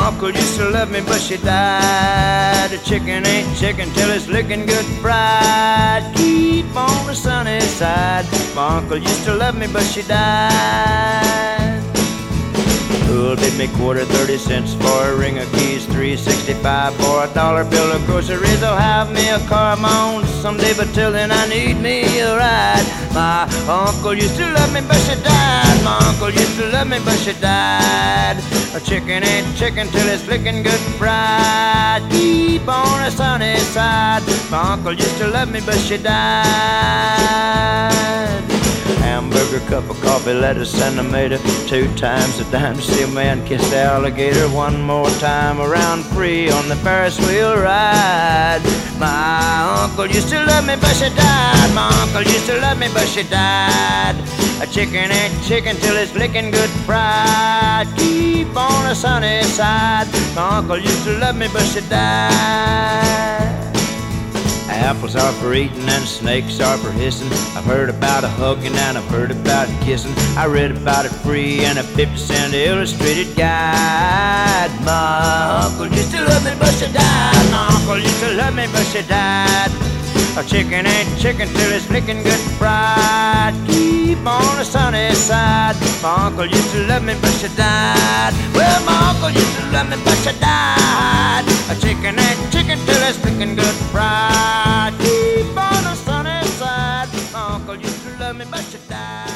uncle used to love me, but she died. A chicken ain't chicken till it's looking good fried. Keep on the sunny side. My uncle used to love me, but she died. Who'll bid me quarter, 30 cents for a ring of keys, $3.65 for a dollar bill of groceries. I'll have me a car of my own someday, but till then I need me a ride. My uncle used to love me, but she died. My uncle used to love me, but she died. A chicken ain't chicken till it's flicking good fried. Keep on the sunny side. My uncle used to love me, but she died. Hamburger, cup of coffee, lettuce, and tomato. 2 times a dime to see a man kiss the alligator. 1 more time around free on the Ferris wheel ride. My uncle used to love me, but she died. My uncle used to love me, but she died. A chicken ain't chicken till it's licking good fried. Keep on the sunny side. My uncle used to love me, but she died. Apples are for eating and snakes are for hissing. I've heard about a hugging and I've heard about kissing. I read about it free in a 50-cent illustrated guide. My uncle used to love me, but she died. My uncle used to love me, but she died. A chicken ain't chicken till it's licking good fried. Keep on the sunny side. My uncle used to love me, but she died. Well, my uncle used to love me, but she died. A chicken ain't chicken till it's licking good fried. Keep on the sunny side. My uncle used to love me, but she died.